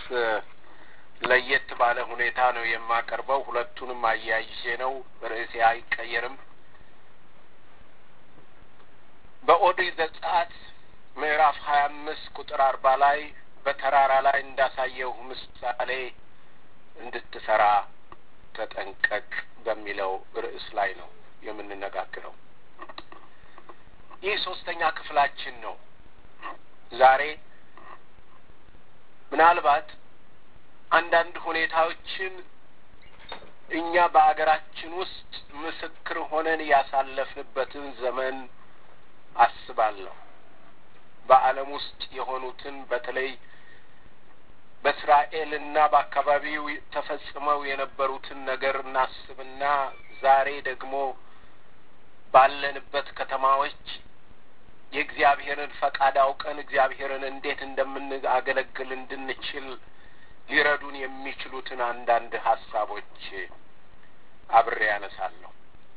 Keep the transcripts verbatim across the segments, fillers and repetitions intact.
ለየት ባለ ሁኔታ ነው የማቀርበው። ሁለቱንም አያይዤ ነው፣ ርዕሴ አይቀየርም። በኦሪት ዘጸአት ምዕራፍ ሀያ አምስት ቁጥር አርባ ላይ በተራራ ላይ እንዳሳየው ምሳሌ እንድትሰራ ተጠንቀቅ በሚለው ርዕስ ላይ ነው የምንነጋገረው። ይህ ሶስተኛ ክፍላችን ነው። ዛሬ ምናልባት አንዳንድ ሁኔታዎችን እኛ በአገራችን ውስጥ ምስክር ሆነን ያሳለፍንበትን ዘመን አስባለሁ። በዓለም ውስጥ የሆኑትን በተለይ በእስራኤልና በአካባቢው ተፈጽመው የነበሩትን ነገር እናስብና ዛሬ ደግሞ ባለንበት ከተማዎች የእግዚአብሔርን ፈቃድ አውቀን እግዚአብሔርን እንዴት እንደምናገለግል እንድንችል ሊረዱን የሚችሉትን አንዳንድ ሐሳቦች አብሬ ያነሳለሁ።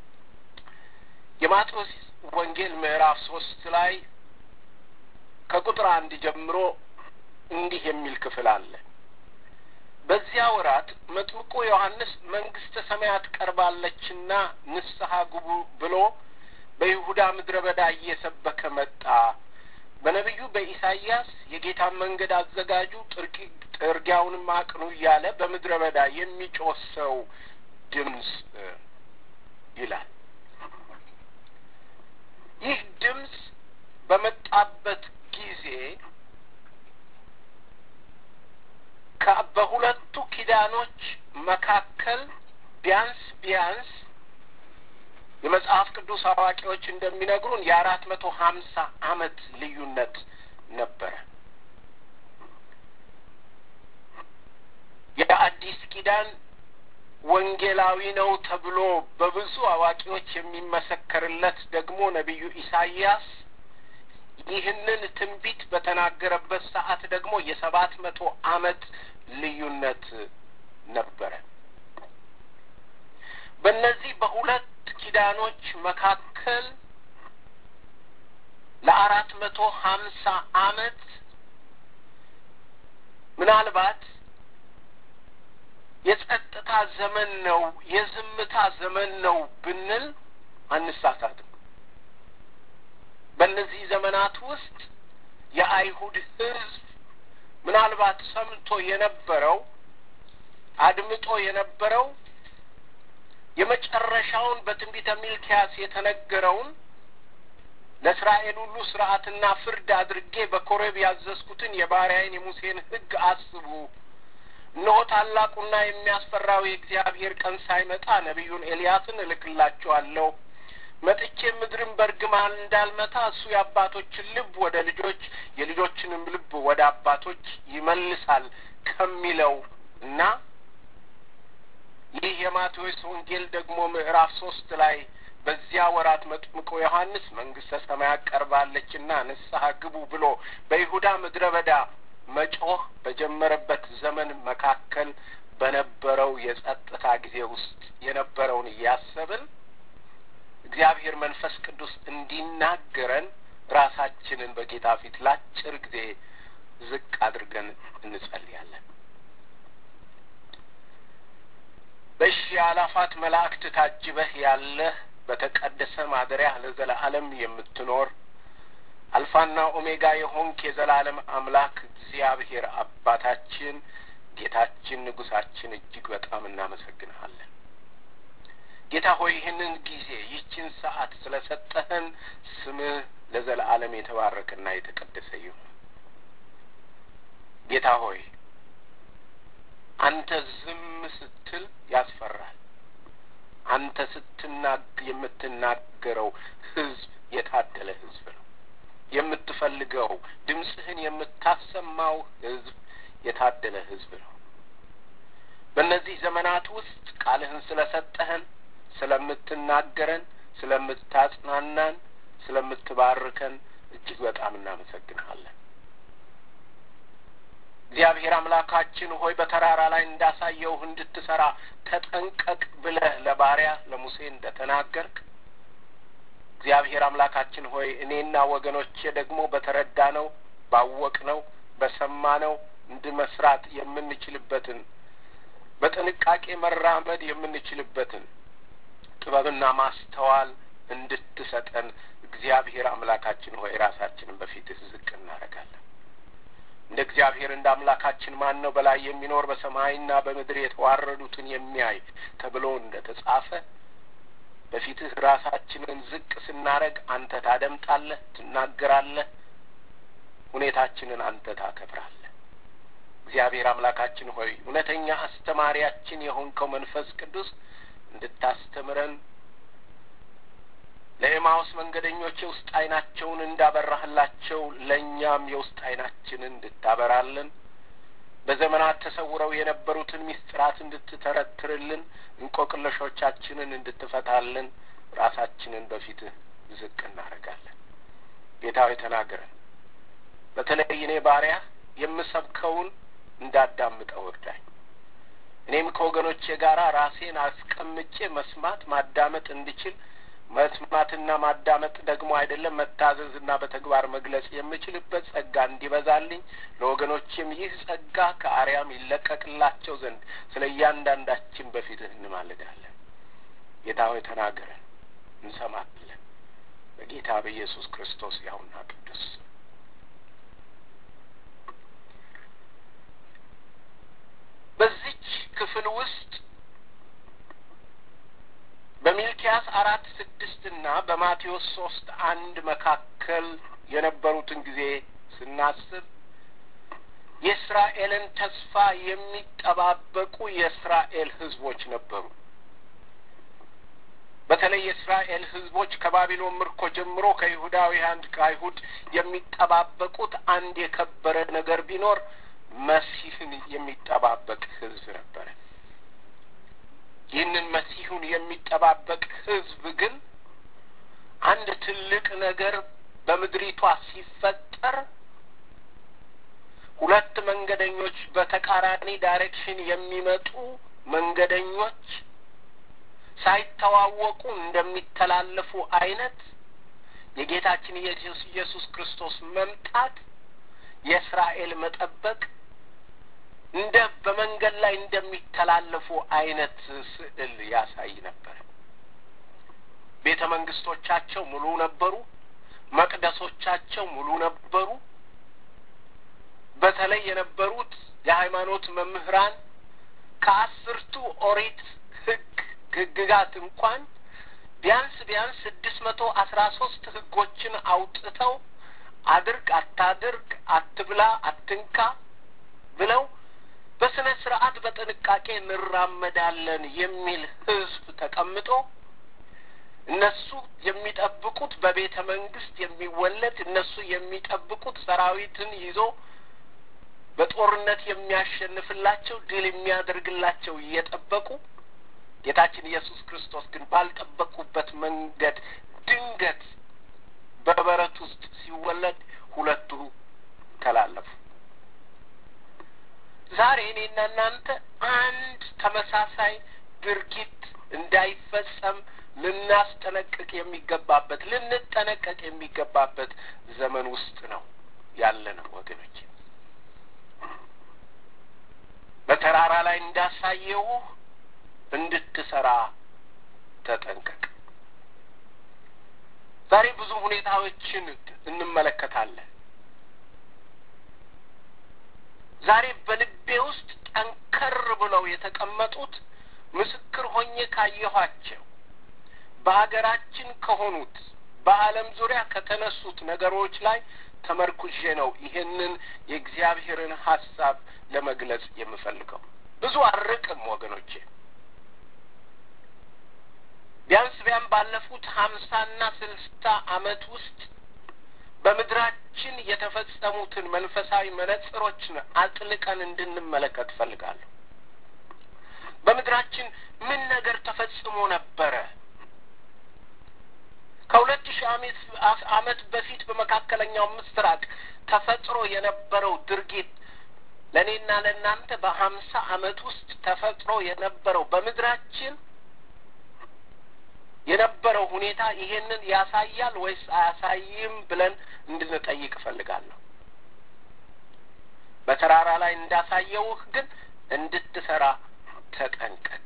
የማቴዎስ ወንጌል ምዕራፍ ሶስት ላይ ከቁጥር አንድ ጀምሮ እንዲህ የሚል ክፍል አለ። በዚያ ወራት መጥምቁ ዮሐንስ መንግስተ ሰማያት ቀርባለችና ንስሐ ግቡ ብሎ በይሁዳ ምድረ በዳ እየሰበከ መጣ። በነቢዩ በኢሳይያስ የጌታን መንገድ አዘጋጁ፣ ጥርጊያውንም አቅኑ እያለ በምድረ በዳ የሚጮህ ሰው ድምፅ ይላል። ይህ ድምፅ በመጣበት ጊዜ በሁለቱ ኪዳኖች መካከል ቢያንስ ቢያንስ የመጽሐፍ ቅዱስ አዋቂዎች እንደሚነግሩን የአራት መቶ ሀምሳ ዓመት ልዩነት ነበረ። የአዲስ ኪዳን ወንጌላዊ ነው ተብሎ በብዙ አዋቂዎች የሚመሰከርለት ደግሞ ነቢዩ ኢሳይያስ ይህንን ትንቢት በተናገረበት ሰዓት ደግሞ የሰባት መቶ ዓመት ልዩነት ነበረ። በእነዚህ በሁለት ኪዳኖች መካከል ለአራት መቶ ሀምሳ ዓመት ምናልባት የጸጥታ ዘመን ነው፣ የዝምታ ዘመን ነው ብንል አንሳሳትም። በእነዚህ ዘመናት ውስጥ የአይሁድ ሕዝብ ምናልባት ሰምቶ የነበረው አድምጦ የነበረው የመጨረሻውን በትንቢተ ሚልክያስ የተነገረውን ለእስራኤል ሁሉ ሥርዓትና ፍርድ አድርጌ በኮሬብ ያዘዝኩትን የባሪያዬን የሙሴን ሕግ አስቡ፣ እነሆ ታላቁና የሚያስፈራው የእግዚአብሔር ቀን ሳይመጣ ነቢዩን ኤልያስን እልክላችኋለሁ፣ መጥቼ ምድርን በርግማን እንዳልመታ እሱ የአባቶችን ልብ ወደ ልጆች የልጆችንም ልብ ወደ አባቶች ይመልሳል ከሚለው እና ይህ የማቴዎስ ወንጌል ደግሞ ምዕራፍ ሶስት ላይ በዚያ ወራት መጥምቁ ዮሐንስ መንግስተ ሰማያት ቀርባለችና ንስሐ ግቡ ብሎ በይሁዳ ምድረ በዳ መጮህ በጀመረበት ዘመን መካከል በነበረው የጸጥታ ጊዜ ውስጥ የነበረውን እያሰብን እግዚአብሔር መንፈስ ቅዱስ እንዲናገረን ራሳችንን በጌታ ፊት ለአጭር ጊዜ ዝቅ አድርገን እንጸልያለን። በሺህ አላፋት መላእክት ታጅበህ ያለህ በተቀደሰ ማደሪያ ለዘላለም የምትኖር አልፋና ኦሜጋ የሆንክ የዘላለም አምላክ እግዚአብሔር አባታችን፣ ጌታችን፣ ንጉሳችን እጅግ በጣም እናመሰግንሃለን። ጌታ ሆይ ይህንን ጊዜ ይህችን ሰዓት ስለሰጠህን ስምህ ለዘላለም የተባረከና የተቀደሰ ይሁን። ጌታ ሆይ አንተ ዝም ስትል ያስፈራል። አንተ ስትናገር የምትናገረው ሕዝብ የታደለ ሕዝብ ነው። የምትፈልገው ድምፅህን የምታሰማው ሕዝብ የታደለ ሕዝብ ነው። በእነዚህ ዘመናት ውስጥ ቃልህን ስለሰጠህን፣ ስለምትናገረን፣ ስለምታጽናናን፣ ስለምትባርከን እጅግ በጣም እናመሰግንሃለን። እግዚአብሔር አምላካችን ሆይ በተራራ ላይ እንዳሳየውህ እንድትሰራ ተጠንቀቅ ብለህ ለባሪያ ለሙሴ እንደተናገርክ እግዚአብሔር አምላካችን ሆይ እኔና ወገኖቼ ደግሞ በተረዳነው ባወቅነው በሰማነው እንድመስራት የምንችልበትን በጥንቃቄ መራመድ የምንችልበትን ጥበብና ማስተዋል እንድትሰጠን እግዚአብሔር አምላካችን ሆይ ራሳችንን በፊትህ ዝቅ እናደርጋለን። እንደ እግዚአብሔር እንደ አምላካችን ማን ነው በላይ የሚኖር በሰማይና በምድር የተዋረዱትን የሚያይ ተብሎ እንደተጻፈ በፊትህ ራሳችንን ዝቅ ስናረግ አንተ ታደምጣለህ፣ ትናገራለህ፣ ሁኔታችንን አንተ ታከብራለህ። እግዚአብሔር አምላካችን ሆይ እውነተኛ አስተማሪያችን የሆንከው መንፈስ ቅዱስ እንድታስተምረን ለኤማውስ መንገደኞች የውስጥ ዓይናቸውን እንዳበራህላቸው ለእኛም የውስጥ ዓይናችንን እንድታበራልን በዘመናት ተሰውረው የነበሩትን ምስጢራት እንድትተረትርልን እንቆቅልሾቻችንን እንድትፈታልን ራሳችንን በፊትህ ዝቅ እናደርጋለን። ጌታ ሆይ ተናገረን። በተለይ እኔ ባሪያህ የምሰብከውን እንዳዳምጠው እርዳኝ። እኔም ከወገኖቼ ጋር ራሴን አስቀምጬ መስማት ማዳመጥ እንድችል መስማትና ማዳመጥ ደግሞ አይደለም መታዘዝና በተግባር መግለጽ የምችልበት ጸጋ እንዲበዛልኝ ለወገኖቼም ይህ ጸጋ ከአርያም ይለቀቅላቸው ዘንድ ስለ እያንዳንዳችን በፊትህ እንማልዳለን። ጌታ ሆይ ተናገረን፣ እንሰማለን። በጌታ በኢየሱስ ክርስቶስ ያውና ቅዱስ በዚች ክፍል ውስጥ በሚልኪያስ አራት ስድስትና በማቴዎስ ሶስት አንድ መካከል የነበሩትን ጊዜ ስናስብ የእስራኤልን ተስፋ የሚጠባበቁ የእስራኤል ሕዝቦች ነበሩ። በተለይ የእስራኤል ሕዝቦች ከባቢሎን ምርኮ ጀምሮ ከይሁዳውያን ከአይሁድ የሚጠባበቁት አንድ የከበረ ነገር ቢኖር መሲህን የሚጠባበቅ ሕዝብ ነበረ። ይህንን መሲሁን የሚጠባበቅ ሕዝብ ግን አንድ ትልቅ ነገር በምድሪቷ ሲፈጠር ሁለት መንገደኞች በተቃራኒ ዳይሬክሽን የሚመጡ መንገደኞች ሳይተዋወቁ እንደሚተላለፉ አይነት የጌታችን ኢየሱስ ክርስቶስ መምጣት የእስራኤል መጠበቅ እንደ በመንገድ ላይ እንደሚተላለፉ አይነት ስዕል ያሳይ ነበር። ቤተ መንግስቶቻቸው ሙሉ ነበሩ፣ መቅደሶቻቸው ሙሉ ነበሩ። በተለይ የነበሩት የሃይማኖት መምህራን ከአስርቱ ኦሪት ህግ ህግጋት እንኳን ቢያንስ ቢያንስ ስድስት መቶ አስራ ሶስት ህጎችን አውጥተው አድርግ፣ አታድርግ፣ አትብላ፣ አትንካ ብለው በስነ ስርዓት በጥንቃቄ እንራመዳለን የሚል ህዝብ ተቀምጦ እነሱ የሚጠብቁት በቤተ መንግስት የሚወለድ እነሱ የሚጠብቁት ሰራዊትን ይዞ በጦርነት የሚያሸንፍላቸው ድል የሚያደርግላቸው እየጠበቁ ጌታችን ኢየሱስ ክርስቶስ ግን ባልጠበቁበት መንገድ ድንገት በበረት ውስጥ ሲወለድ ሁለቱ ተላለፉ። ዛሬ እኔና እናንተ አንድ ተመሳሳይ ድርጊት እንዳይፈጸም ልናስጠነቅቅ የሚገባበት ልንጠነቀቅ የሚገባበት ዘመን ውስጥ ነው ያለነው ወገኖች። በተራራ ላይ እንዳሳየው እንድትሰራ ተጠንቀቅ። ዛሬ ብዙ ሁኔታዎችን እንመለከታለን። ዛሬ በልቤ ውስጥ ጠንከር ብለው የተቀመጡት ምስክር ሆኜ ካየኋቸው በሀገራችን ከሆኑት በዓለም ዙሪያ ከተነሱት ነገሮች ላይ ተመርኩዤ ነው ይሄንን የእግዚአብሔርን ሐሳብ ለመግለጽ የምፈልገው። ብዙ አርቅም ወገኖቼ። ቢያንስ ቢያንስ ባለፉት ሀምሳና ስልሳ ዓመት ውስጥ በምድራችን የተፈጸሙትን መንፈሳዊ መነጽሮችን አጥልቀን እንድንመለከት ፈልጋለሁ። በምድራችን ምን ነገር ተፈጽሞ ነበረ? ከሁለት ሺህ ዓመት በፊት በመካከለኛው ምስራቅ ተፈጥሮ የነበረው ድርጊት ለኔና ለናንተ በሀምሳ ዓመት ውስጥ ተፈጥሮ የነበረው በምድራችን የነበረው ሁኔታ ይሄንን ያሳያል ወይስ አያሳይም ብለን እንድንጠይቅ ፈልጋለሁ። በተራራ ላይ እንዳሳየውህ ግን እንድትሰራ ተጠንቀቅ።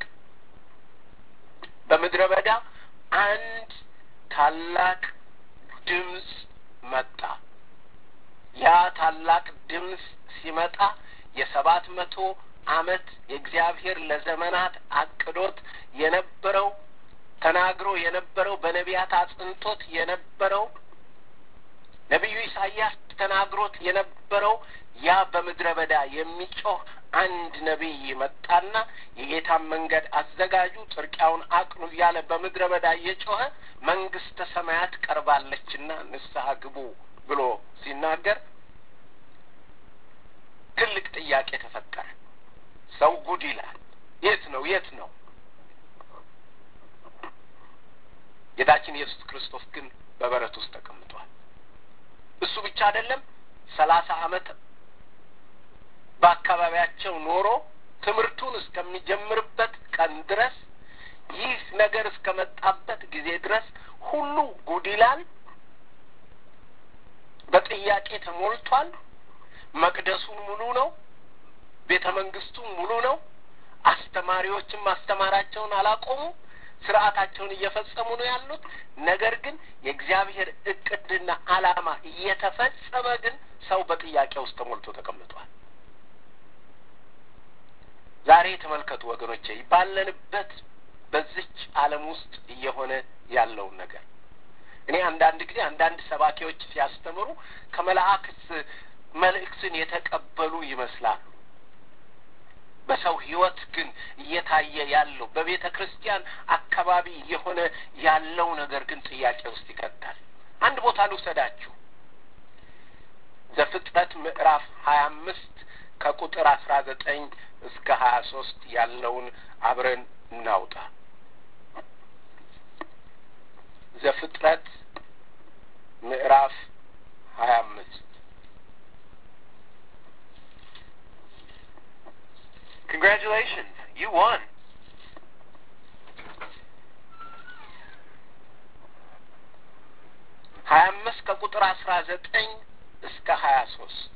በምድረ በዳ አንድ ታላቅ ድምፅ መጣ። ያ ታላቅ ድምፅ ሲመጣ የሰባት መቶ ዓመት የእግዚአብሔር ለዘመናት አቅዶት የነበረው ተናግሮ የነበረው በነቢያት አጽንቶት የነበረው ነቢዩ ኢሳይያስ ተናግሮት የነበረው ያ በምድረ በዳ የሚጮህ አንድ ነቢይ መጣና የጌታን መንገድ አዘጋጁ፣ ጥርቂያውን አቅኑ ያለ በምድረ በዳ እየጮኸ መንግስተ ሰማያት ቀርባለችና ንስሐ ግቡ ብሎ ሲናገር ትልቅ ጥያቄ ተፈጠረ። ሰው ጉድ ይላል። የት ነው የት ነው? ጌታችን ኢየሱስ ክርስቶስ ግን በበረት ውስጥ ተቀምጧል። እሱ ብቻ አይደለም፣ ሰላሳ ዓመት በአካባቢያቸው ኖሮ ትምህርቱን እስከሚጀምርበት ቀን ድረስ ይህ ነገር እስከመጣበት ጊዜ ድረስ ሁሉ ጉድ ይላል። በጥያቄ ተሞልቷል። መቅደሱ ሙሉ ነው። ቤተ መንግስቱ ሙሉ ነው። አስተማሪዎችም ማስተማራቸውን አላቆሙ፣ ስርዓታቸውን እየፈጸሙ ነው ያሉት። ነገር ግን የእግዚአብሔር እቅድና ዓላማ እየተፈጸመ ግን ሰው በጥያቄ ውስጥ ተሞልቶ ተቀምጧል። ዛሬ ተመልከቱ ወገኖቼ፣ ባለንበት በዚች ዓለም ውስጥ እየሆነ ያለውን ነገር እኔ አንዳንድ ጊዜ አንዳንድ ሰባኪዎች ሲያስተምሩ ከመላእክት መልእክትን የተቀበሉ ይመስላሉ። በሰው ህይወት ግን እየታየ ያለው በቤተ ክርስቲያን አካባቢ የሆነ ያለው ነገር ግን ጥያቄ ውስጥ ይከታል። አንድ ቦታ ልውሰዳችሁ። ዘፍጥረት ምዕራፍ ሀያ አምስት ከቁጥር አስራ ዘጠኝ እስከ ሀያ ሶስት ያለውን አብረን እናውጣ። ዘፍጥረት ምዕራፍ ሀያ አምስት Congratulations, you won. ሀያ አምስት ከቁጥር አስራ ዘጠኝ እስከ ሀያ ሶስት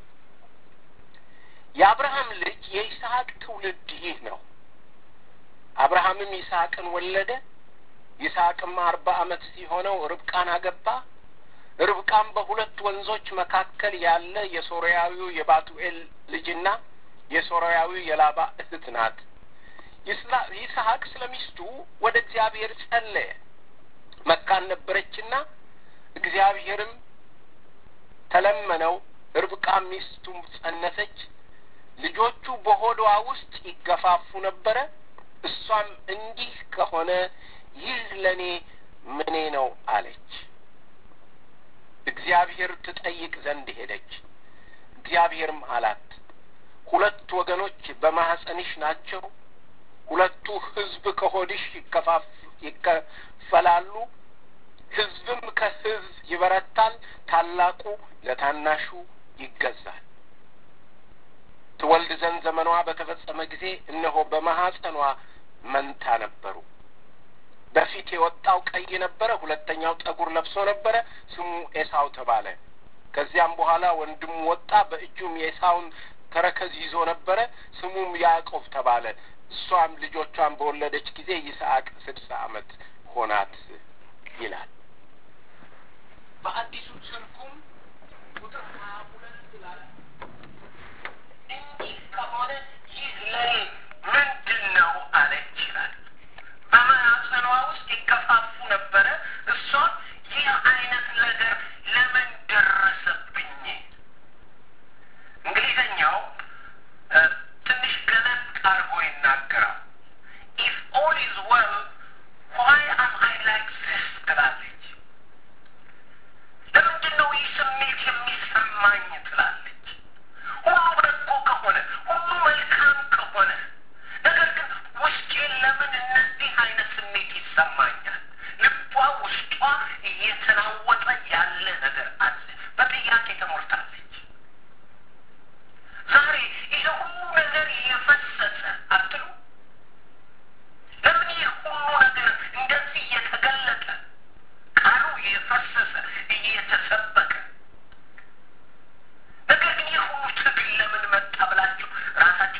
የአብርሃም ልጅ የይስሐቅ ትውልድ ይህ ነው። አብርሃምም ይስሐቅን ወለደ። ይስሐቅም አርባ ዓመት ሲሆነው ርብቃን አገባ። ርብቃም በሁለት ወንዞች መካከል ያለ የሶርያዊው የባቱኤል ልጅና የሶርያዊው የላባ እህት ናት። ይስሐቅ ስለሚስቱ ወደ እግዚአብሔር ጸለየ። መካን ነበረችና እግዚአብሔርም ተለመነው። ርብቃም ሚስቱም ጸነሰች። ልጆቹ በሆዷ ውስጥ ይገፋፉ ነበረ። እሷም እንዲህ ከሆነ ይህ ለኔ ምኔ ነው አለች። እግዚአብሔር ትጠይቅ ዘንድ ሄደች። እግዚአብሔርም አላት፣ ሁለት ወገኖች በማህፀንሽ ናቸው። ሁለቱ ህዝብ ከሆድሽ ይከፋፍ ይከፈላሉ። ህዝብም ከህዝብ ይበረታል፣ ታላቁ ለታናሹ ይገዛል። ትወልድ ዘንድ ዘመኗ በተፈጸመ ጊዜ እነሆ በማህፀኗ መንታ ነበሩ። በፊት የወጣው ቀይ ነበረ፣ ሁለተኛው ጠጉር ለብሶ ነበረ። ስሙ ኤሳው ተባለ። ከዚያም በኋላ ወንድሙ ወጣ፣ በእጁም የኤሳውን ተረከዝ ይዞ ነበረ። ስሙም ያዕቆብ ተባለ። እሷም ልጆቿን በወለደች ጊዜ ይስሐቅ ስድሳ ዓመት ሆናት ይላል። በአዲሱ ትርጉም ቁጥር ሀያ ሁለት ላይ እንዲህ ከሆነ ይህ ለኔ ምንድን ነው አለች ይላል። በማህፀኗ ውስጥ ይከፋፉ ነበረ። እሷም ይህ አይነት ነገር ለምን ደረሰብኝ? እንግሊዘኛው ትንሽ ገለጥ አድርጎ ይናገራል። if all is well why am I like this ትላለች። ለምንድን ነው ይህ ስሜት የሚሰማኝ ትላለች። ሁሉ በጎ ከሆነ ሁሉ መልካም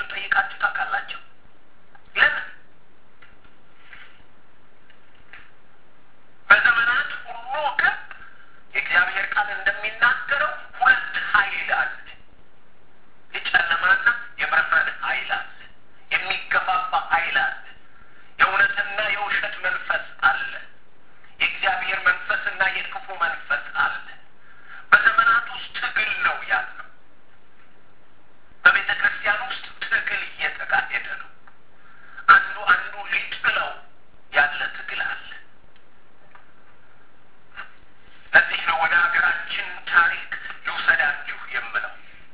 ጠይቃችሁ ታውቃላችሁ? ለምን? በዘመናት ሁሉ ግን የእግዚአብሔር ቃል እንደሚናገረው ሁለት ኃይል አለ። የጨለማና የብርሃን ኃይል አለ። የሚገፋፋ ኃይል አለ። የእውነትና የውሸት መንፈስ አለ። የእግዚአብሔር መንፈስና የክፉ መንፈስ አለ። በዘመናት ውስጥ ትግል ነው ያለው። በቤተ ክርስቲያን ውስጥ ትግል እየተካሄደ ነው። አንዱ አንዱ ሊጥለው ያለ ትግል አለ። ለዚህ ነው ወደ ሀገራችን ታሪክ ልውሰዳችሁ የምለው።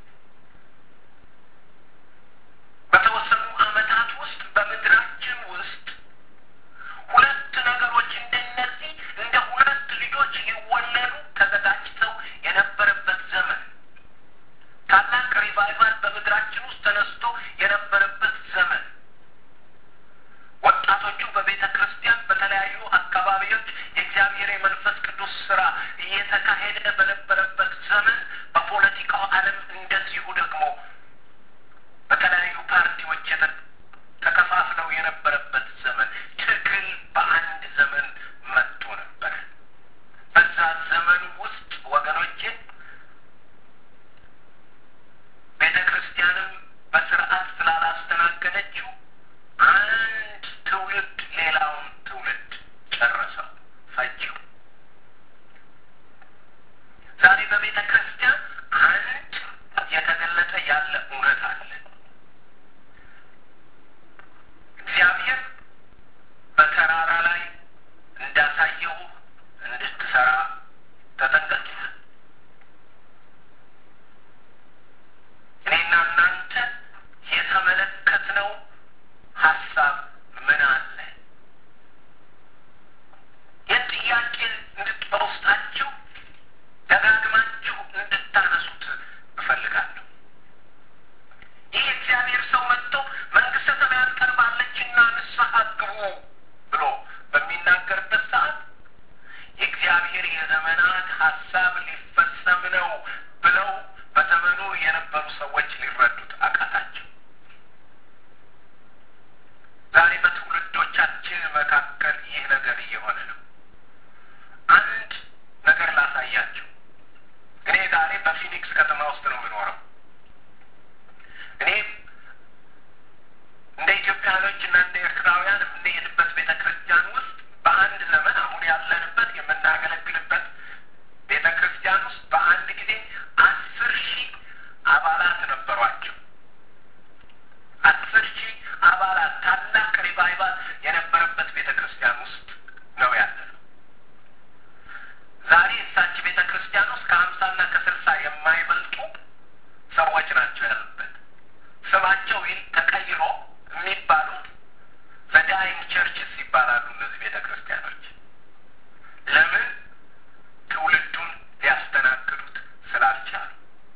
በተወሰኑ ዓመታት ውስጥ በምድራችን ውስጥ ሁለት ነገሮች እንደነዚህ እንደ ሁለት ልጆች ሊወለዱ ተዘጋጅተው የነበረበት ዘመን፣ ታላቅ ሪቫይቫል በምድራችን ውስጥ ተነስቶ የነበረበት ዘመን፣ ወጣቶቹ በቤተ ክርስቲያን በተለያዩ አካባቢዎች የእግዚአብሔር የመንፈስ ቅዱስ ስራ እየተካሄደ በነበረበት ዘመን፣ በፖለቲካው ዓለም እንደዚሁ ደግሞ በተለያዩ ፓርቲዎች ተከፋፍለው የነበረበት ዘመን፣ ትግል በአንድ ዘመን መጥቶ ነበር። በዛ ዘመን ውስጥ ወገኖቼ ቤተ ክርስቲያንም በስርዓት ስላላስተናገደችው አንድ ትውልድ ሌላውን ትውልድ ጨረሰው፣ ፈጀው። ዛሬ በቤተ ክርስቲያን አንድ የተገለጠ ያለ እውነት አለ። እግዚአብሔር በተራራ ላይ እንዳሳየው እንድትሰራ ተጠንቀቅ ይላል። እኔና እናንተ የተመለከትነው ሀሳብ ምን አለ? ይህን ጥያቄ እንድትወስዳችሁ ደጋግማችሁ እንድታነሱት እፈልጋለሁ። ይህ እግዚአብሔር ሰው መጥቶ መንግስተ ሰማያት ቀርባለችና ንስሐ ግቡ ብሎ በሚናገርበት ሰዓት የእግዚአብሔር የዘመናት ሀሳብ ሊፈጸም ነው ብለው በዘመኑ የነበሩ ሰዎች ሊረዱት አቃታቸው። ዛሬ በትውልዶቻችን መካከል ይህ ነገር እየሆነ ነው። አንድ ነገር ላሳያችሁ። እኔ ዛሬ በፊኒክስ ከተማ ውስጥ ነው የምኖረው። እኔ እንደ ኢትዮጵያኖች እና እንደ ኤርትራውያን የምንሄድበት ቤተ ክርስቲያን ውስጥ በአንድ ዘመን አሁን ያለንበት የምናገለግልበት ቤተ ክርስቲያን ውስጥ በአንድ ጊዜ አስር ሺህ አባላት ነበሯቸው። አስር ሺህ አባላት ታላቅ ሪቫይቫል የነበረበት ቤተ ክርስቲያን ውስጥ ነው ያለነው። ዛሬ እሳች ቤተ ክርስቲያን ውስጥ ከሀምሳና ከስልሳ የማይበልጡ ሰዎች ናቸው ያሉበት። ስማቸው ተቀይሮ የሚባሉት ዘዳይንግ ቸርችስ ይባላሉ እነዚህ ቤተ ክርስቲያኖች። ለምን? ትውልዱን ሊያስተናግዱት ስላልቻሉ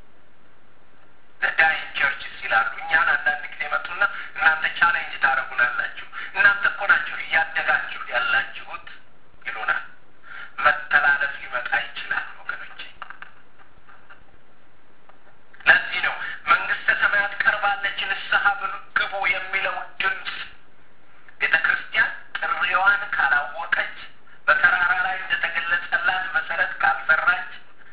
ዘዳይንግ ቸርችስ ይላሉ። እኛን አንዳንድ ጊዜ መጡና እናንተ ቻሌንጅ ታደርጉናላችሁ፣ እናንተ እኮ ናችሁ እያደጋችሁ ያላችሁት ይሉናል። መተላለፍ ሊመጣ ይችላል ወገኖቼ። ለዚህ ነው መንግስተ ሰማያት ቀርባለች ንስሐ ግቡ የሚለው ድምፅ ቤተ ክርስቲያን ጥሪዋን ካላወቀች፣ በተራራ ላይ እንደተገለጸላት መሰረት ካልሰራች፣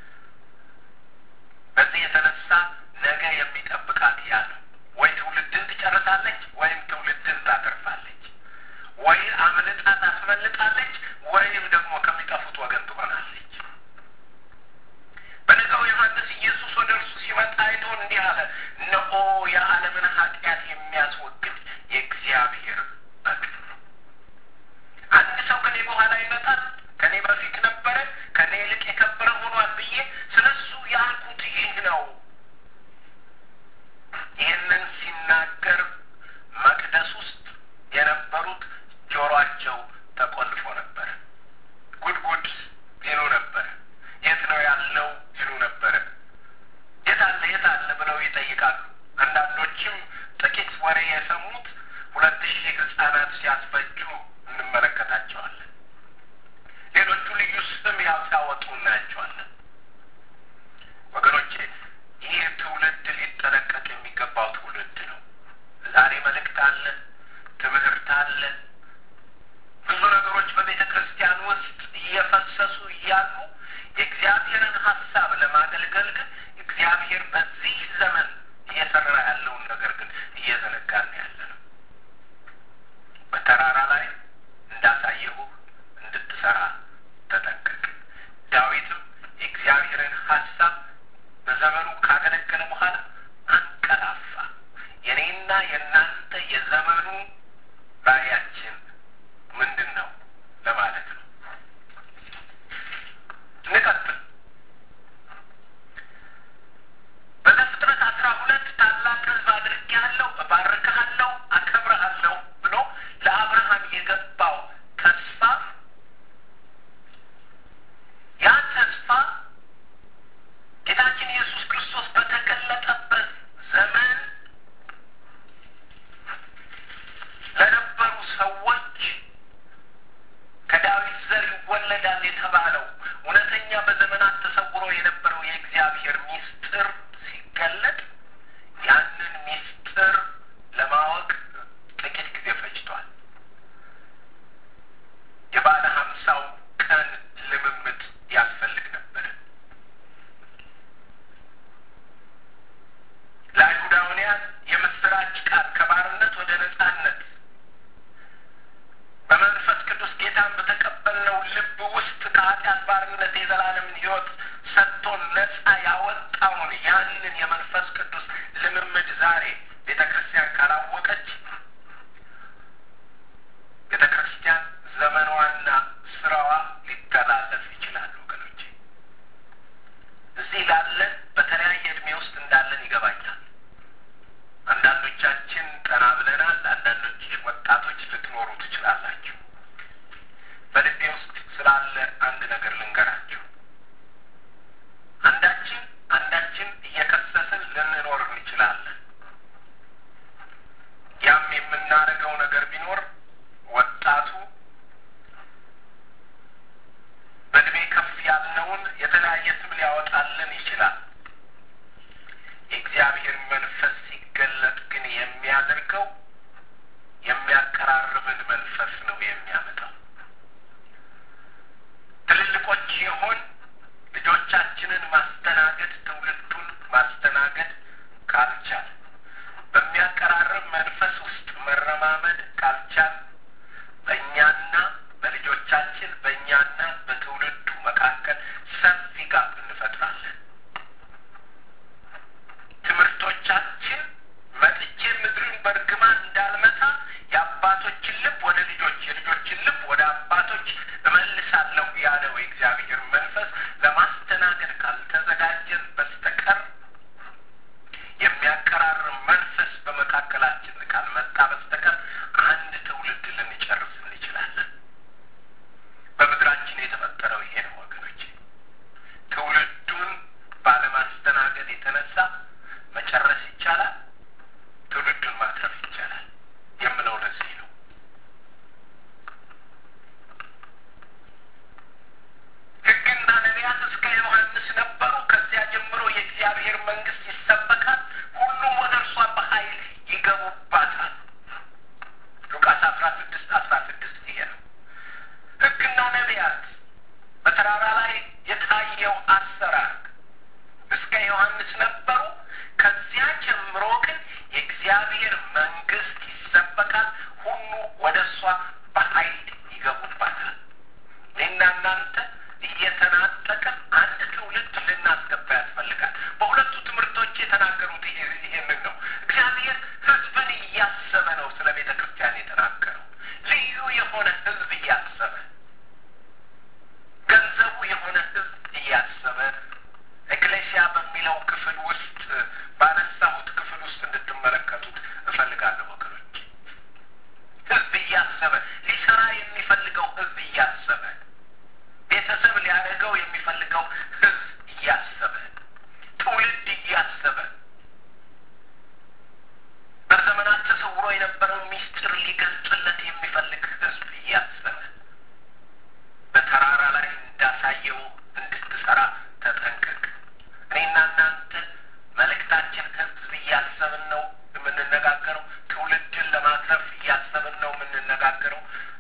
በዚህ የተነሳ ነገ የሚጠብቃት ያ ነው። ወይ ትውልድን ትጨርሳለች ወይም ትውልድን ታተርፋለች። ወይ አምልጣ ታስመልጣለች ወይም ደግሞ ከሚጠፉት ወገን ትሆናለች። በነገው ዮሐንስ ኢየሱስ ወደ እርሱ ሲመጣ አይቶ እንዲህ አለ፣ እነሆ የዓለምን ኃጢአት የሚያስወግድ የእግዚአብሔር በግ ነው። አንድ ሰው ከኔ በኋላ ይመጣል፣ ከኔ በፊት ነበረ፣ ከኔ ይልቅ የከበረ ሆኗል ብዬ ስለሱ ያልኩት ይህ ነው። ይህንን ሲናገር መቅደስ ውስጥ የነበሩት ጆሮአቸው ተቆልፎ ነበረ። ጉድጉድ ይሉ ነበረ። የት ነው ያለው ይሉ ነበረ። የት አለ የት አለ ብለው ይጠይቃሉ። አንዳንዶችም ጥቂት ወሬ የሰሙት ሁለት ሺህ ህጻናት ሲያስፈጁ እንመለከታቸዋለን። ሌሎቹ ልዩ ስም ያወጡ እናያቸዋለን። ወገኖቼ ይህ ትውልድ ሊጠነቀቅ የሚገባው ትውልድ ነው። የኔና የናንተ የዘመኑ ራእያችን ምንድነው ለማለት ነው። እንቀጥል። በዘፍጥረት አስራ ሁለት ታላቅ ሕዝብ አድርጌሃለሁ፣ እባርክሃለሁ፣ አከብርሃለሁ ብሎ ለአብርሃም የገባው ተስፋ ያ ተስፋ ጌታችን ኢየሱስ ክርስቶስ በተገለጠበት ዘመን ለነበሩ ሰዎች ከዳዊት ዘር ይወለዳል የተባለው እውነተኛ በዘመናት ተሰውሮ የነበረው የእግዚአብሔር ሚስጥር ሲገለጥ ያንን ሚስጥር ለማወቅ ጥቂት ጊዜ ፈጅቷል። የባለ ሀምሳው ቀን ልምምድ ያስፈልግ ነበር። ለአይሁዳውያን የምስራች ቃል ከባርነት ወደ ነጻነት በመንፈስ ቅዱስ ጌታን በተቀበልነው ልብ ውስጥ ከኃጢአት ባርነት የዘላለምን ሕይወት ሰጥቶን ነጻ ያወጣውን ያንን የመንፈስ ቅዱስ ልምምድ ዛሬ ቤተ ክርስቲያን ካላወቀች ቤተ ክርስቲያን ዘመኗና ስራዋ ሊተላለፍ ይችላል። ወገኖቼ እዚህ ላለን በተለያየ እድሜ ውስጥ እንዳለን ይገባኛል። አንዳንዶቻችን ጠና ብለናል፣ አንዳንዶች ወጣቶች ልትኖሩ ትችላላችሁ። በልቤ ውስጥ ስላለ አንድ ነገር ልንገራችሁ። አንዳችን አንዳችን እየከሰስን ልንኖር እንችላለን። ያም የምናደርገው ነገር ቢኖር ወጣቱ በእድሜ ከፍ ያልነውን የተለያየ ስም ሊያወጣልን ይችላል። የእግዚአብሔር መንፈስ ሲገለጥ ግን የሚያደርገው የሚያቀራርብን መንፈስ ነው የሚያመጣው። ትልልቆች ይሆን ልጆቻችንን ማስተናገድ ትውልዱን ማስተናገድ ካልቻል በሚያቀራርብ መንፈስ ውስጥ መረማመድ ካልቻል በእኛና በልጆቻችን በእኛና በትውልዱ መካከል ሰፊ ጋፕ እንፈጥራለን። ትምህርቶቻችን መጥቼ ምድርን በርግማን እንዳልመታ የአባቶችን ልብ ወደ ልጆች የልጆችን ልብ ወደ አባቶች እመልሳለሁ ያለው የእግዚአብሔር መንፈስ ለማስተናገድ ካልተዘጋጀን በስተቀር የሚያቀራርብ መንፈስ በመካከላችን ካልመጣ በስተቀር አንድ ትውልድ ልንጨርስ እንችላለን። በምድራችን የተፈጠረው ይሄ ነው ወገኖቼ። ትውልዱን ባለማስተናገድ የተነሳ መጨረስ ይቻላል፣ ትውልዱን ማትረፍ ይቻላል የምለው ለዚህ ነው። ሕግና ነቢያት እስከ ዮሐንስ ነበሩ። ከዚያ ጀምሮ የእግዚአብሔር መንግስት ይሰበካል፣ ሁሉም ወደ እርሷ በኃይል ይገቡባታል። ሉቃስ አስራ ስድስት አስራ ስድስት ይሄ ነው። ሕግና ነቢያት በተራራ ላይ የታየው አሰራር እስከ ዮሐንስ ነበሩ። ከዚያ ጀምሮ ግን የእግዚአብሔር መንግስት ይሰበካል፣ ሁሉ ወደ እሷ በኃይል ይገቡባታል። እኔና እናንተ እየተናጠቅን አንድ ትውልድ ልናስገባ ያስፈልጋል። በሁለቱ ትምህርቶች የተናገሩት ይሄንን ነው። እግዚአብሔር ህዝብን እያሰበ ነው ስለ ቤተ ክርስቲያን የተናገረው። ልዩ የሆነ ህዝብ እያሰበ ገንዘቡ የሆነ ህዝብ እያሰበ ኤክሌሲያ በሚለው ክፍል ውስጥ ባነሳሁት ክፍል ውስጥ እንድትመለከቱት እፈልጋለሁ ወገኖች። ህዝብ እያሰበ ሊሰራ የሚፈልገው ህዝብ እያሰበ ቤተሰብ ሊያደርገው የሚፈልገው ህዝብ እያሰበ ትውልድ እያሰበ በዘመናት ተሰውሮ የነበረው ሚስጥር ሊገልጽለት የሚፈልግ ህዝብ እያሰበ በተራራ ላይ እንዳሳየው እንድትሰራ ተጠንቀቅ። እኔና እናንተ መልእክታችን ህዝብ እያሰብን ነው የምንነጋገረው። ትውልድን ለማትረፍ እያሰብን ነው የምንነጋገረው።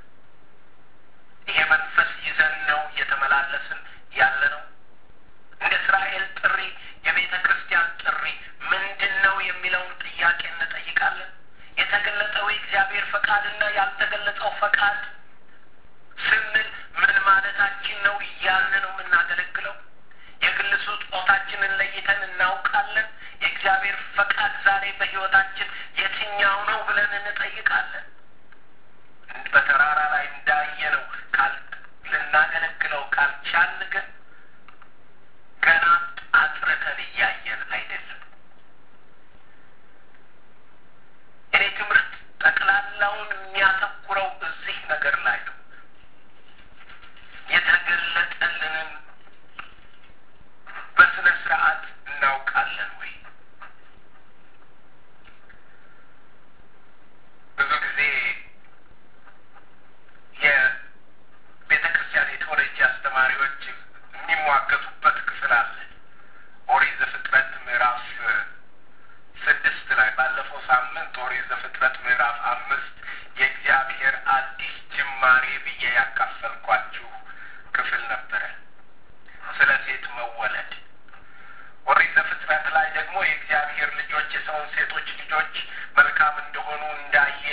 ይሄ መንፈስ ይዘን ነው እየተመላለስን ያለ ነው። እንደ እስራኤል ጥሪ የቤተ ክርስቲያን ጥሪ ምንድን ነው የሚለውን ጥያቄ እንጠይቃለን። የተገለጠው የእግዚአብሔር ፈቃድና ያልተገለጸው ፈቃድ ስንል ምን ማለታችን ነው እያልን ነው የምናገለግለው። የግል ስጦታችንን ለይተን እናውቃለን። የእግዚአብሔር ፈቃድ ዛሬ በህይወታችን የትኛው ብለን እንጠይቃለን። በተራራ ላይ እንዳየነው ካል ልናገለግለው ካልቻልን ግን ገና አጥርተን እያየን አይደለም። እኔ ትምህርት ጠቅላላውን የሚያተኩረው እዚህ ነገር ላይ ነው። የተገለጠልንን በስነ ስርዓት እናውቃለን ወይ? ብዙ ጊዜ የቤተክርስቲያን የቴዎሎጂ አስተማሪዎች የሚሟገቱበት ክፍል አለ። ኦሪት ዘፍጥረት ምዕራፍ ስድስት ላይ ባለፈው ሳምንት ኦሪት ዘፍጥረት ምዕራፍ አምስት የእግዚአብሔር አዲስ ጅማሬ ብዬ ያካፈልኳችሁ ክፍል ነበረ፣ ስለ ሴት መወለድ። ኦሪት ዘፍጥረት ላይ ደግሞ የእግዚአብሔር ልጆች የሰውን ሴቶች ልጆች መልካም እንደሆኑ እንዳየ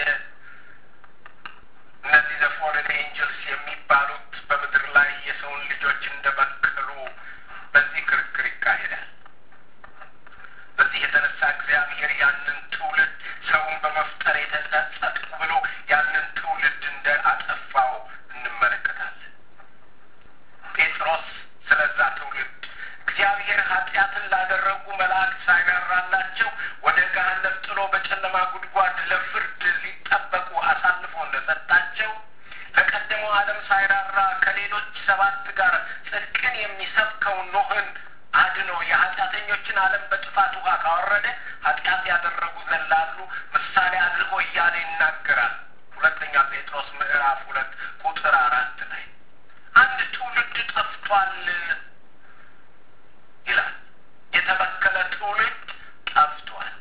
እነዚህ ዘፎረን ኤንጀልስ የሚባሉት በምድር ላይ የሰውን ልጆች እንደበከሉ በዚህ ክርክር ይካሄዳል። በዚህ የተነሳ እግዚአብሔር ያንን ትውልድ ሰውን በመፍጠር የተጸጸትኩ ብሎ ያንን ትውልድ እንደ አጠፋው እንመለከታለን። ጴጥሮስ ስለዛ ትውልድ እግዚአብሔር ኃጢአትን ላደረጉ መላእክት ሳይራራላቸው ወደ ገሃነም ጥሎ በጨለማ ጉድጓድ ለፍርድ ሊጠበቁ አሳልፎ እንደሰጣቸው ለቀደመው ዓለም ሳይራራ ከሌሎች ሰባት ጋር ጽድቅን የሚሰብከው ኖህን አድኖ የኃጢአተኞችን ዓለም በጥፋት ውሃ ካወረደ ኃጢአት ያደረጉ ዘላሉ ምሳሌ አድርጎ እያለ ይናገራል። ሁለተኛ ጴጥሮስ ምዕራፍ ሁለት ቁጥር አራት ላይ አንድ ትውልድ ጠፍቷል ይላል። የተበከለ ትውልድ ጠፍቷል።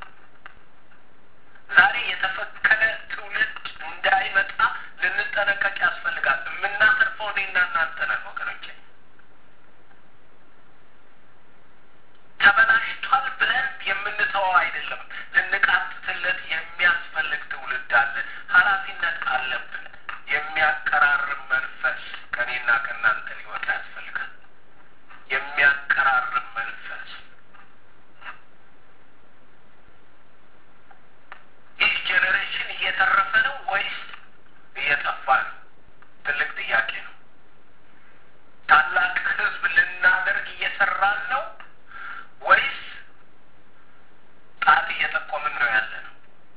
ዛሬ የተፈከለ ትውልድ እንዳይመጣ ልንጠነቀቅ ያስፈልጋል። የምናተርፈው እኔና እናንተ ነን ወገኖቼ። ተበላሽቷል ብለን የምንተወው አይደለም። ልንቃትትለት የሚያስፈልግ ትውልድ አለ። ኃላፊነት አለብን። የሚያቀራርብ መንፈስ ከኔና ከእናንተ ሊወጣ ያስፈልጋል። የሚያቀራርብ መንፈስ። ይህ ጄኔሬሽን እየተረፈ ነው ወይስ እየጠፋ ነው? ትልቅ ጥያቄ ነው። ታላቅ ህዝብ ልናደርግ እየሰራን ነው ወይስ ጣት እየጠቆምን ነው ያለ ነው?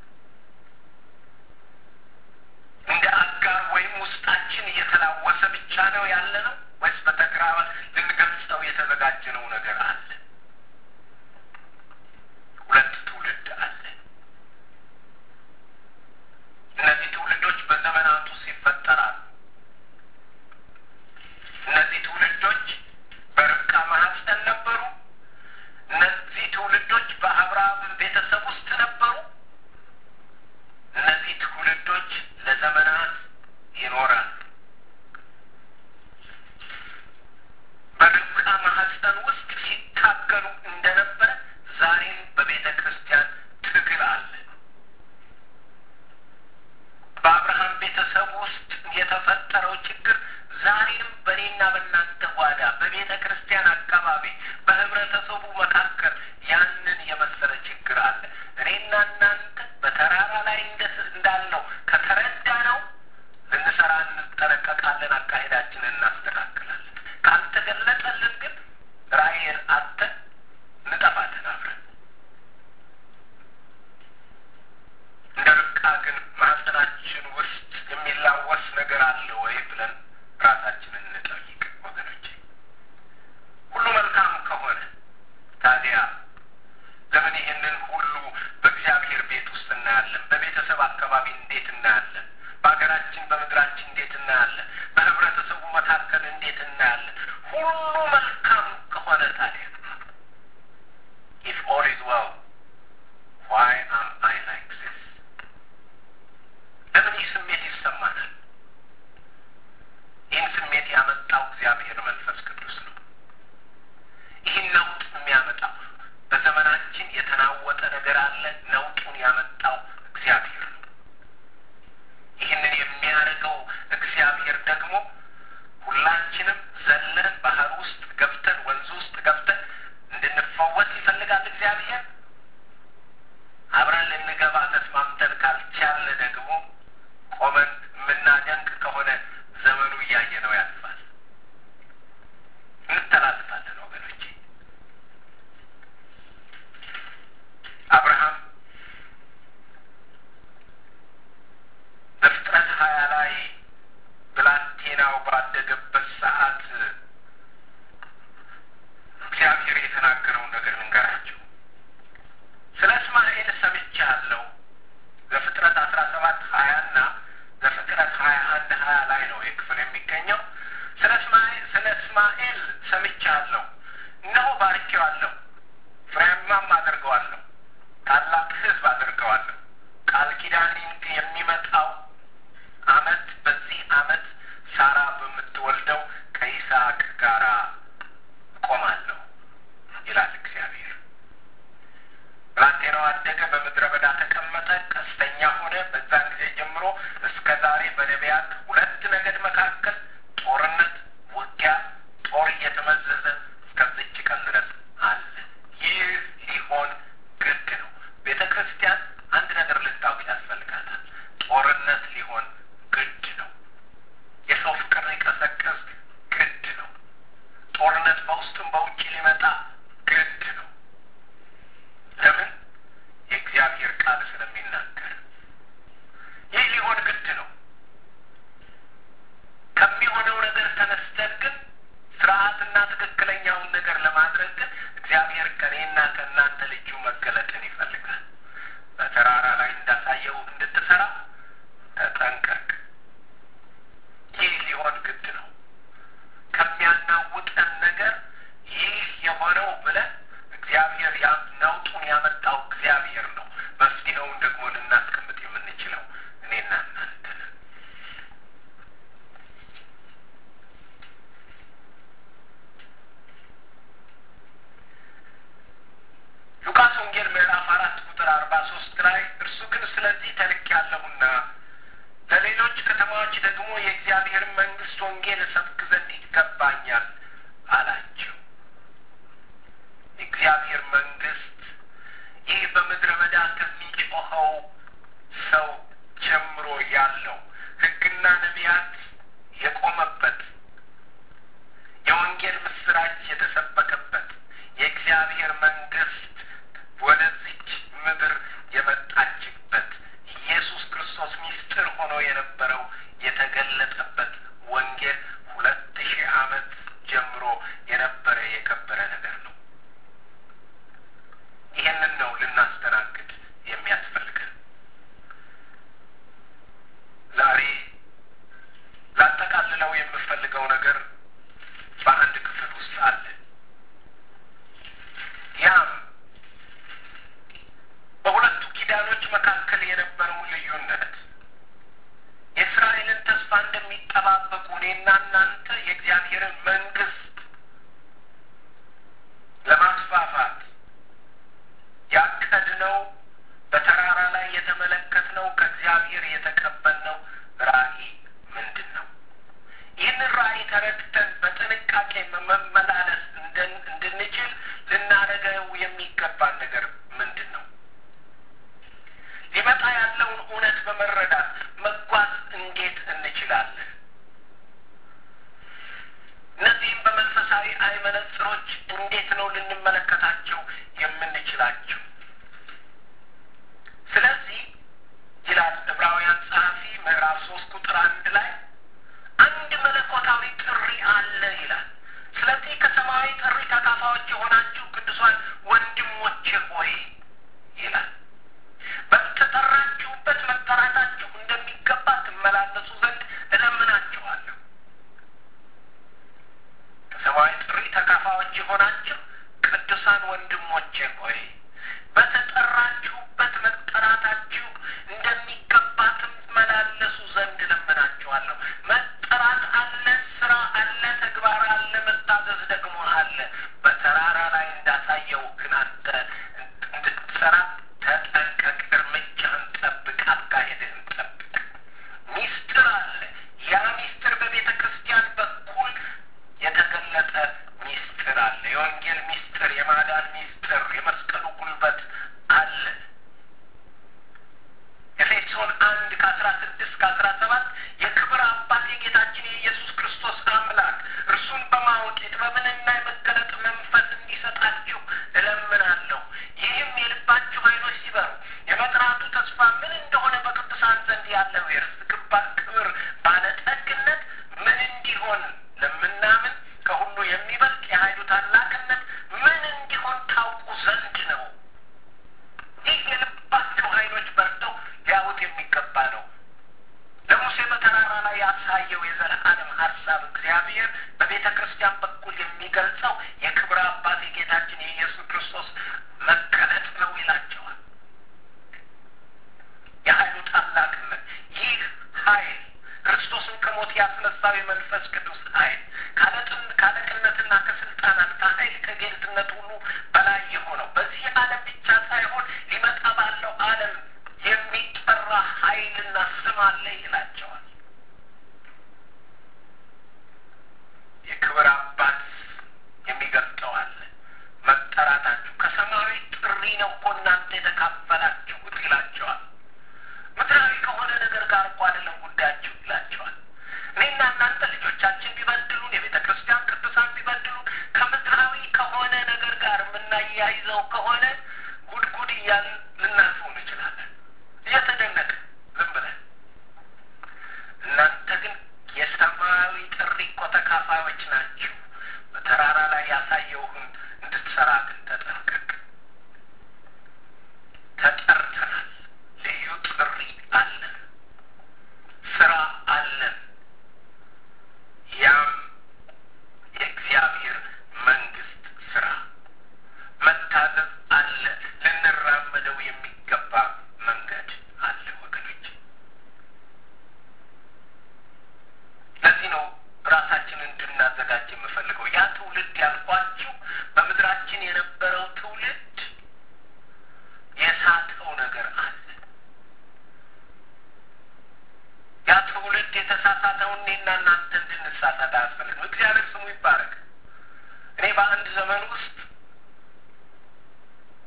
እንደ አጋር ወይም ውስጣችን እየተላወሰ ብቻ ነው ያለ ነው ወይስ በተግባር ልንገልጸው የተዘጋጀነው ነገር አለ? ሁለት ትውልድ አለ። እነዚህ ትውልዶች በዘመናቱ ሲፈጠራሉ። እነዚህ ትውልዶች በርብቃ ማህፀን ነበሩ። እነዚህ ትውልዶች በአብርሃም ቤተሰብ ውስጥ ነበሩ። እነዚህ ትውልዶች ለዘመናት ይኖራሉ። በርብቃ ማህፀን ውስጥ ሲታገሉ እንደነበረ ዛሬም በቤተ ክርስቲያን ትግል አለ። በአብርሃም ቤተሰብ ውስጥ የተፈጠረው ችግር ዛሬም በእኔና በእናንተ ጓዳ፣ በቤተ ክርስቲያን አካባቢ፣ በህብረተሰቡ መካከል ያንን የመሰለ ችግር አለ። እኔና እናንተ በተራራ ላይ እንዳልነው ከተረዳ ነው ልንሰራ እንጠነቀቃለን፣ አካሄዳችንን እናስተካክላለን። ካልተገለጠልን ግን ራእይን አጥተን እንጠፋለን አብረን። እንደ ርብቃ ግን ማህፀናችን ውስጥ የሚላወስ ነገር አለ ወይ ብለን ራሳችንን እንጠይቅ ወገኖቼ። ሁሉ መልካም ከሆነ ታዲያ ለምን ይህንን ሁሉ በእግዚአብሔር ቤት ውስጥ እናያለን? በቤተሰብ አካባቢ እንዴት እናያለን? በሀገራችን በምድራችን እንዴት እናያለን? በህብረተሰቡ መካከል እንዴት እናያለን? ሁሉ መልካም ከሆነ ታዲያ if all is well, why am I like this? ለምን ይህ ስሜት ይሰማናል? ይህን ስሜት ያመጣው እግዚአብሔር መንፈስ ቅዱስ ነው። ይህን ነውጥ የሚያመጣው በዘመናችን የተናወጠ ነገር አለ። ነውጡን ያመጣው እግዚአብሔር ነው። ይህንን የሚያደርገው እግዚአብሔር ደግሞ ሁላችንም ዘለን ባህር ውስጥ ገብተን ወንዝ ውስጥ ገብተን ያለው ሕግና ነቢያት የቆመበት የወንጌል ምስራች የተሰበከበት የእግዚአብሔር መንግስት ወደዚች ምድር የመጣችበት ኢየሱስ ክርስቶስ ሚስጥር ሆኖ የነበረው የተገለጠበት ወንጌል ሁለት ሺህ ዓመት ጀምሮ የነበረ የከበረ ነገር ነው። ይህንን ነው ልናስተናግድ የሚያስፈልገን። ዛሬ ላጠቃልለው የምፈልገው ነገር በአንድ ክፍል ውስጥ አለ። ያም በሁለቱ ኪዳኖች መካከል የነበረው ልዩነት የእስራኤልን ተስፋ እንደሚጠባበቁ እኔና እናንተ የእግዚአብሔርን መንግስት ለማስፋፋት ያቀድነው በተራራ ላይ የተመለከትነው ከእግዚአብሔር የተቀበልነው ራእይ ምንድን ነው? ይህንን ራእይ ተረድተን በጥንቃቄ መመላለስ እንድንችል ልናደርገው የሚገባን ነገር ምንድን ነው? ሊመጣ ያለውን እውነት በመረዳት መጓዝ እንዴት እንችላለን? እነዚህም በመንፈሳዊ ዓይን መነጽሮች እንዴት ነው ልንመለከታቸው የምንችላቸው? ስለዚህ ይላል ዕብራውያን ጸሐፊ ምዕራፍ ሶስት ቁጥር አንድ ላይ አንድ መለኮታዊ ጥሪ አለ ይላል። ስለዚህ ከሰማያዊ ጥሪ ተካፋዮች የሆናችሁ ቅዱሳን ወንድሞቼ ሆይ ይላል፣ በተጠራችሁበት መጠራታችሁ እንደሚገባ ትመላለሱ ዘንድ እለምናችኋለሁ። ከሰማያዊ ጥሪ ተካፋዮች የሆናችሁ ቅዱሳን ወንድሞቼ ሆይ በተጠራችሁበት መጠራታችሁ እንደሚገባ ትመላለሱ ዘንድ እለምናችኋለሁ። መጠራት አለ፣ ስራ አለ፣ ተግባር አለ፣ መታዘዝ ደግሞ አለ። በተራራ ላይ እንዳሳየው ግን አንተ እንድትሰራ ተጠንቀቅ፣ እርምጃህን ጠብቅ፣ አካሄድህን ጠብቅ። ሚስጥር አለ። ያ ሚስጥር በቤተ ክርስቲያን በኩል የተገለጠ ሚስጥር አለ። የወንጌል ሚስጥር፣ የማዳን ሚስጥር፣ የመስቀሉ ጉልበት አለ። ኤፌሶን አንድ ከአስራ ስድስት ከአስራ ሰባት የክብር አባት የጌታችን የኢየሱስ ክርስቶስ አምላክ እርሱን በማወቅ የጥበብንና የመገለጥ መንፈስ እንዲሰጣችሁ እለምናለሁ። ይህም የልባችሁ ዓይኖች ሲበሩ የመጥራቱ ተስፋ ምን እንደሆነ በቅዱሳን ዘንድ ያለው የርስት ክብር ባለጠግነት ምን እንዲሆን ለምናምን ከሁሉ የሚበልጥ የኃይሉ ታላቅነት ምን እንዲሆን ታውቁ ዘንድ ነው። ይህ የልባችሁ ዓይኖች በርተው ሊያዩት የሚገባ ነው። ለሙሴ በተራራ ላይ ያሳየው የዘላለም ሀሳብ እግዚአብሔር በቤተ ክርስቲያን በኩል የሚገልጸው የክብር አባት የጌታችን የኢየሱስ ክርስቶስ መገለጥ ነው ይላቸዋል። የኃይሉ ታላቅነት፣ ይህ ኃይል ክርስቶስን ከሞት ያስነሳው የመንፈስ ቅዱስ ኃይል ካለቅነትና ከስልጣናት ከኃይል ከጌትነት ሁሉ በላይ የሆነው በዚህ ዓለም ብቻ ሳይሆን ሊመጣ ባለው ዓለም የሚጠራ ኃይልና ስም አለ ይላቸዋል። የክብር አባት የሚገልጠው አለ። መጠራታችሁ ከሰማያዊ ጥሪ ነው እኮ እናንተ የተካፈላችሁት ይላቸዋል። ምድራዊ ከሆነ ነገር ጋር እኮ አይደለም ጉዳያችሁ ይላቸዋል። እኔና እናንተ ልጆቻችን ቢበድሉን፣ የቤተ ክርስቲያን ቅዱሳን ቢበድሉን ከምድራዊ ከሆነ ነገር ጋር የምናያይዘው ከሆነ ጉድጉድ እያልን ልናልፈው እንችላለን እየተደነቀ ዝም ብለን። እናንተ ግን የሰማያዊ ጥሪ እኮ ተካፋዮች ናችሁ። በተራራ ላይ ያሳየውህን እንድትሰራ ግን ተጠንቀቅ። ተጠርተናል። ልዩ ጥሪ አለን። ስራ አለን። ያም የእግዚአብሔር መንግስት ስራ። መታዘዝ አለ። ልንራመደው የሚገባ መንገድ አለ ወገኖች። ለዚህ ነው ራሳችንን እንድናዘጋጅ የምፈልገው። ያ ትውልድ ያልኳችሁ በምድራችን የነበረው ትውልድ የሳተው ነገር አለ። ያ ትውልድ የተሳሳተውን እኔና እናንተ እንድንሳሳት አያስፈልግም። እግዚአብሔር ስሙ ይባረክ። እኔ በአንድ ዘመን ውስጥ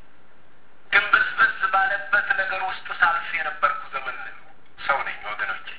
ድንብዝብዝ ባለበት ነገር ውስጥ ሳልፍ የነበርኩ ዘመን ሰው ነኝ ወገኖች።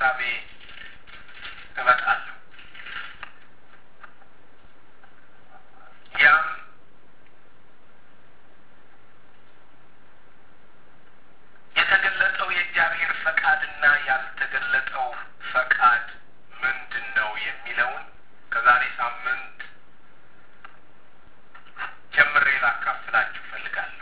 ሐሳቤ እመጣለሁ። ያም የተገለጠው የእግዚአብሔር ፈቃድና ያልተገለጠው ፈቃድ ምንድን ነው የሚለውን ከዛሬ ሳምንት ጀምሬ ላካፍላችሁ እፈልጋለሁ።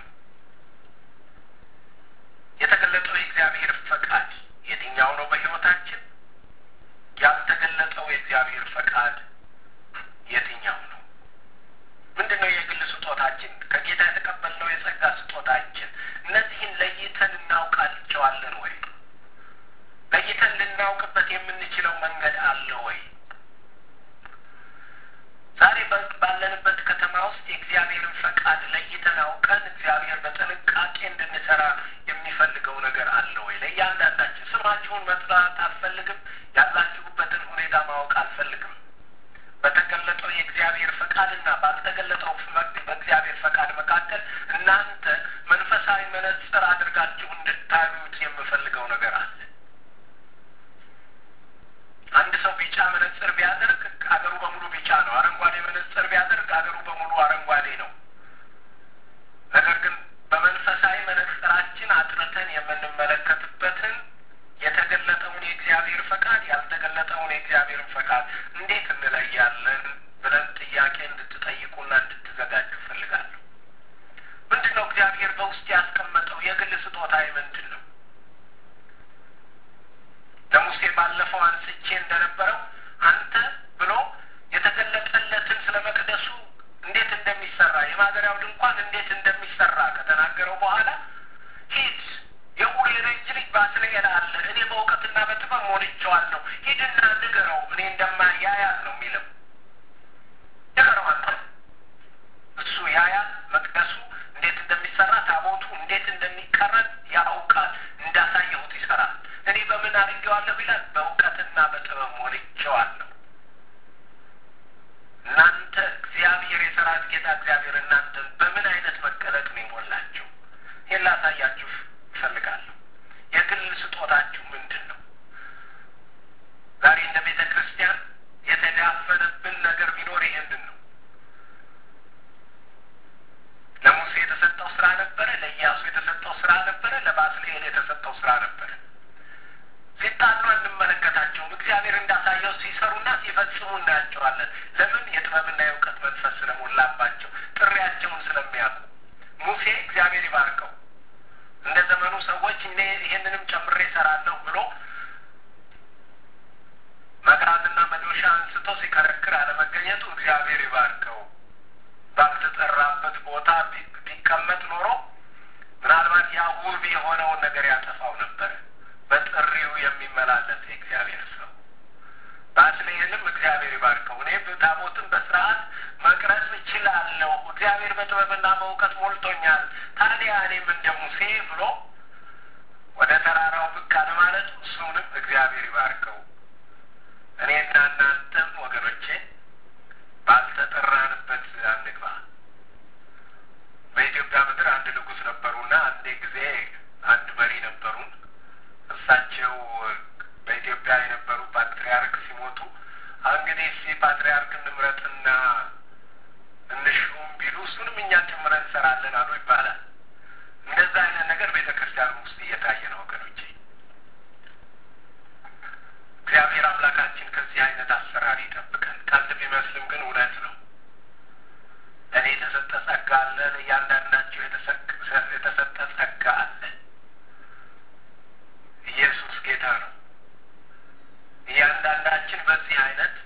የተገለጠው የእግዚአብሔር ፈቃድ የትኛው ነው በሕይወታችን? ያልተገለጠው የእግዚአብሔር ፈቃድ የትኛው ነው? ምንድነው የግል ስጦታችን? ከጌታ የተቀበልነው የጸጋ ስጦታችን? እነዚህን ለይተን እናውቃቸዋለን ወይ? ለይተን ልናውቅበት የምንችለው መንገድ አለ ወይ? ዛሬ ባለንበት ከተማ ውስጥ የእግዚአብሔርን ፈቃድ ለይተን አውቀን እግዚአብሔር በጥንቃቄ እንድንሰራ የሚፈልገው ነገር አለ ወይ? ለእያንዳንዳችን ስማችሁን መጥራት አልፈልግም። ያላችሁበትን ሁኔታ ማወቅ አልፈልግም። በተገለጠው የእግዚአብሔር ፈቃድና ባልተገለጠው በእግዚአብሔር ፈቃድ መካከል እናንተ መንፈሳዊ መነጽር አድርጋችሁ እንድታዩት የምፈልገው ነገር አለ። አንድ ሰው ቢጫ መነጽር ቢያደርግ አገሩ በሙሉ ቢጫ ነው። አረንጓዴ መነጽር ቢያደርግ አገሩ በሙሉ አረንጓዴ ነው። ነገር ግን በመንፈሳዊ መነጽራችን አጥርተን የምንመለከትበትን የተገለጠውን የእግዚአብሔር ፈቃድ ያልተገለጠውን የእግዚአብሔርን ፈቃድ እንዴት እንለያለን ብለን ጥያቄ እንድትጠይቁና እንድትዘጋጁ እፈልጋለሁ። ምንድን ነው እግዚአብሔር በውስጥ ያስቀመጠው የግል ስጦታዬ ምንድን ነው? ለሙሴ ባለፈው አንስቼ እንደነበረው አንተ ብሎ የተገለጠለትን ስለ መቅደሱ እንዴት እንደሚሰራ የማደሪያው ድንኳን እንዴት እንደሚሰራ ከተናገረው በኋላ ሂድ የኡሪ ልጅ ልጅ ባስልኤል አለ፣ እኔ በእውቀትና በጥበብ ሞልቼዋለሁ፣ ሂድና ንገረው እኔ እንደማያያል ነው የሚለው። ንገረው አንተ። እሱ ያያል፣ መቅደሱ እንዴት እንደሚሰራ ታቦቱ እንዴት እንደሚቀረጽ ያውቃል፣ እንዳሳየሁት ይሰራል። እኔ በምን አድርጌዋለሁ ይላል? በእውቀትና በጥበብ ሞልቼዋለሁ። እናንተ እግዚአብሔር የሰራዊት ጌታ እግዚአብሔር እናንተን በምን አይነት መገለጥ ነው የሞላችሁ? ይህን ላሳያችሁ እፈልጋለሁ። የግል ስጦታችሁ ምንድን ነው? ዛሬ እንደ ቤተ ክርስቲያን የተዳፈነብን ነገር ቢኖር ይሄንን ነው። ለሙሴ የተሰጠው ስራ ነበረ፣ ለኢያሱ የተሰጠው ስራ ነበረ፣ ለባስልኤል የተሰጠው ስራ ነበረ። ሲጣሉ አንመለከታቸውም። እግዚአብሔር እንዳሳየው ሲሰሩና ሲፈጽሙ እናያቸዋለን። ለምን? የጥበብና የእውቀት መንፈስ ስለሞላባቸው፣ ጥሪያቸውን ስለሚያውቁ። ሙሴ እግዚአብሔር ይባርከው እንደ ዘመኑ ሰዎች እኔ ይሄንንም ጨምሬ እሰራለሁ ብሎ መቅረዝና መዶሻ አንስቶ ሲከረክር አለመገኘቱ እግዚአብሔር ይባርከው። ባልተጠራበት ቦታ ቢቀመጥ ኖሮ ምናልባት ያ ውብ የሆነውን ነገር ያጠፋው ነበር። በጥሪው የሚመላለስ የእግዚአብሔር ሰው ባስልኤልም እግዚአብሔር ይባርከው። እኔ ታቦትን በስርዓት መቅረጽ እችላለሁ፣ እግዚአብሔር በጥበብና በእውቀት ሞልቶኛል፣ ታዲያ እኔም እንደ ሙሴ ብሎ ወደ ተራራው ብቅ አለ ማለቱ እሱንም እግዚአብሔር ይባርከው። እኔና እናንተም ወገኖቼ ባልተጠራንበት አንግባ። በኢትዮጵያ ምድር አንድ ንጉሥ ነበሩና አንዴ ጊዜ አንድ መሪ ነበሩን። እሳቸው በኢትዮጵያ የነበሩ ፓትርያርክ ሲሞቱ እንግዲህ እስኪ ፓትርያርክ እንምረጥና እንሹም ቢሉ እሱንም እኛ ጭምረን እንሰራለን አሉ ይባላል። እንደዛ አይነት ነገር ቤተ ክርስቲያን ውስጥ እየታየ ነው ወገኖቼ። እግዚአብሔር አምላካችን ከዚህ አይነት አሰራር ይጠብቀን። ቀልድ ቢመስልም ግን እውነት ነው። ለእኔ የተሰጠ ጸጋ አለ፣ ለእያንዳንዳቸው የተሰጠ ጸጋ አለ። ኢየሱስ ጌታ ነው። እያንዳንዳችን በዚህ አይነት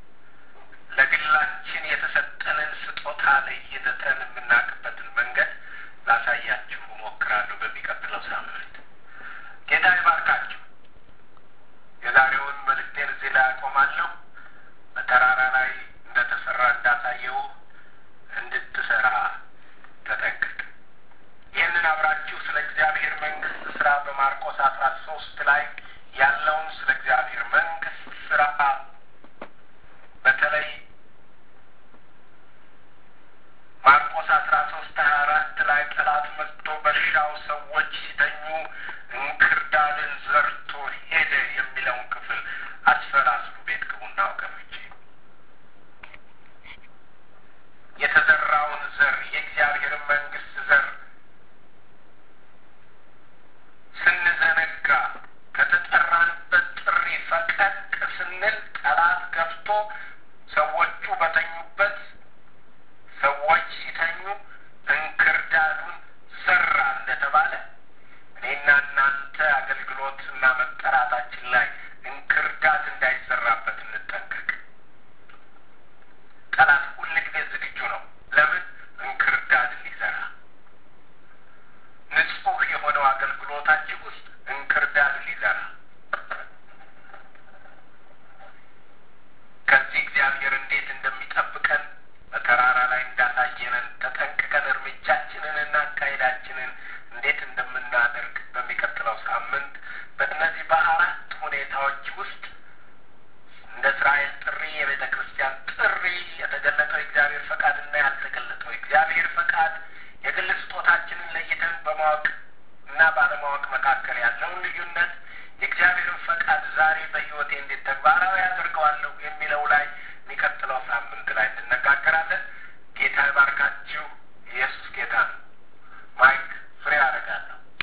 ለግላችን የተሰጠንን ስጦታ ለይተን የምናውቅበትን መንገድ ላሳያችሁ እሞክራለሁ በሚቀጥለው ሳምንት። ጌታ ይባርካችሁ። የዛሬውን መልእክቴን እዚህ ላይ አቆማለሁ። በተራራ ላይ እንደተሰራ እንዳሳየው እንድትሰራ ተጠንቀቅ። ይህንን አብራችሁ ስለ እግዚአብሔር መንግስት ስራ በማርቆስ አስራ ሶስት ላይ ያለውን ስለ እግዚአብሔር መንግስት ስራ በተለይ ማርቆስ አስራ ሶስት ሀያ አራት ላይ ጠላት መጥቶ በእርሻው ሰዎች ሲተኙ እንክርዳድን ዘርቶ ሄደ የሚለውን ክፍል መሞትና መጠራታችን ላይ እንክርዳድ እንዳይሰራበት እንጠንቀቅ። ጠላት ሁልጊዜ ዝግጁ ነው። ለምን? እንክርዳድ ሊዘራ። ንጹህ የሆነው አገልግሎታችን ውስጥ እንክርዳድ ሊዘራ። ከዚህ እግዚአብሔር እንዴት እንደሚጠብቀን በተራራ ላይ እንዳሳየነን ተጠንቅቀን እርምጃችንንና አካሄዳችንን እንዴት እንደምናደርግ በሚቀጥለው ሳምንት በእነዚህ በአራት ሁኔታዎች ውስጥ እንደ እስራኤል ጥሪ፣ የቤተ ክርስቲያን ጥሪ፣ የተገለጠው የእግዚአብሔር ፈቃድና ያልተገለጠው የእግዚአብሔር ፈቃድ፣ የግል ስጦታችንን ለይተን በማወቅ እና ባለማወቅ መካከል ያለውን ልዩነት፣ የእግዚአብሔርን ፈቃድ ዛሬ በሕይወቴ እንዴት